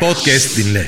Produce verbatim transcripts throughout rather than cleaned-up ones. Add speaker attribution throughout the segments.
Speaker 1: Podcast dinle.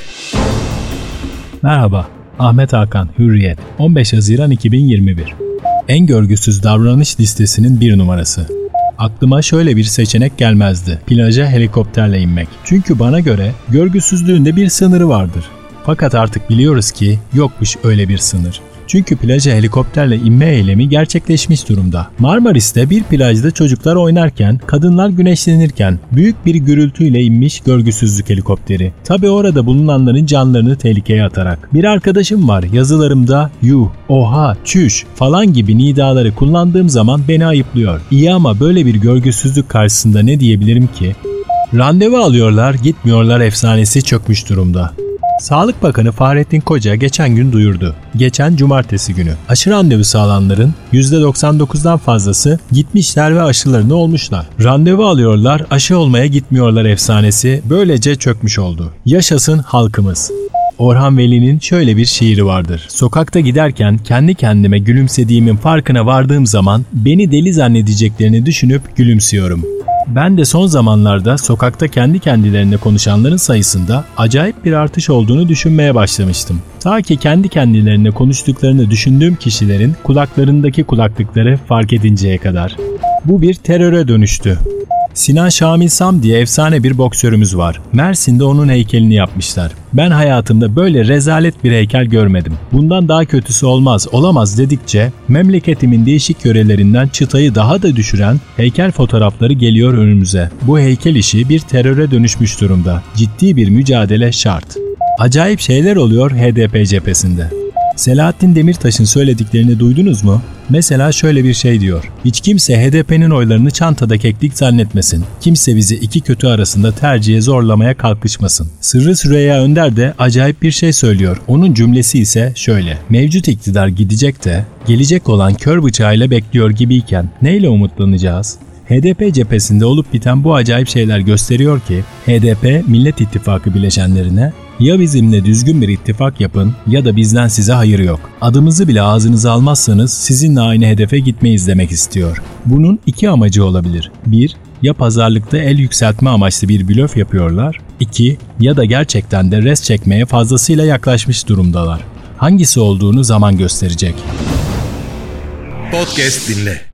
Speaker 2: Merhaba, Ahmet Hakan, Hürriyet, on beş Haziran iki bin yirmi bir. En görgüsüz davranış listesinin bir numarası. Aklıma şöyle bir seçenek gelmezdi. Plaja helikopterle inmek. Çünkü bana göre görgüsüzlüğün de bir sınırı vardır. Fakat artık biliyoruz ki yokmuş öyle bir sınır. Çünkü plaja helikopterle inme eylemi gerçekleşmiş durumda. Marmaris'te bir plajda çocuklar oynarken, kadınlar güneşlenirken büyük bir gürültüyle inmiş görgüsüzlük helikopteri. Tabi orada bulunanların canlarını tehlikeye atarak. Bir arkadaşım var, yazılarımda yuh, oha, çüş falan gibi nidaları kullandığım zaman beni ayıplıyor. İyi ama böyle bir görgüsüzlük karşısında ne diyebilirim ki? Randevu alıyorlar, gitmiyorlar efsanesi çökmüş durumda. Sağlık Bakanı Fahrettin Koca geçen gün duyurdu. Geçen cumartesi günü aşı randevusu alanların yüzde doksan dokuzdan fazlası gitmişler ve aşılarını olmuşlar. Randevu alıyorlar, aşı olmaya gitmiyorlar efsanesi böylece çökmüş oldu. Yaşasın halkımız. Orhan Veli'nin şöyle bir şiiri vardır. Sokakta giderken kendi kendime gülümsediğimin farkına vardığım zaman beni deli zannedeceklerini düşünüp gülümsüyorum. Ben de son zamanlarda sokakta kendi kendilerine konuşanların sayısında acayip bir artış olduğunu düşünmeye başlamıştım. Ta ki kendi kendilerine konuştuklarını düşündüğüm kişilerin kulaklarındaki kulaklıkları fark edinceye kadar. Bu bir teröre dönüştü. Sinan Şamil Sam diye efsane bir boksörümüz var. Mersin'de onun heykelini yapmışlar. Ben hayatımda böyle rezalet bir heykel görmedim. Bundan daha kötüsü olmaz, olamaz dedikçe memleketimin değişik yörelerinden çıtayı daha da düşüren heykel fotoğrafları geliyor önümüze. Bu heykel işi bir teröre dönüşmüş durumda. Ciddi bir mücadele şart. Acayip şeyler oluyor H D P cephesinde. Selahattin Demirtaş'ın söylediklerini duydunuz mu? Mesela şöyle bir şey diyor. Hiç kimse H D P'nin oylarını çantada keklik zannetmesin. Kimse bizi iki kötü arasında tercihe zorlamaya kalkışmasın. Sırrı Süreyya Önder de acayip bir şey söylüyor. Onun cümlesi ise şöyle. Mevcut iktidar gidecek de gelecek olan kör bıçağıyla bekliyor gibiyken neyle umutlanacağız? H D P cephesinde olup biten bu acayip şeyler gösteriyor ki H D P Millet İttifakı bileşenlerine ya bizimle düzgün bir ittifak yapın ya da bizden size hayır yok. Adımızı bile ağzınıza almazsanız sizinle aynı hedefe gitmeyiz demek istiyor. Bunun iki amacı olabilir. bir Ya pazarlıkta el yükseltme amaçlı bir blöf yapıyorlar. iki Ya da gerçekten de res çekmeye fazlasıyla yaklaşmış durumdalar. Hangisi olduğunu zaman gösterecek.
Speaker 1: Podcast dinle.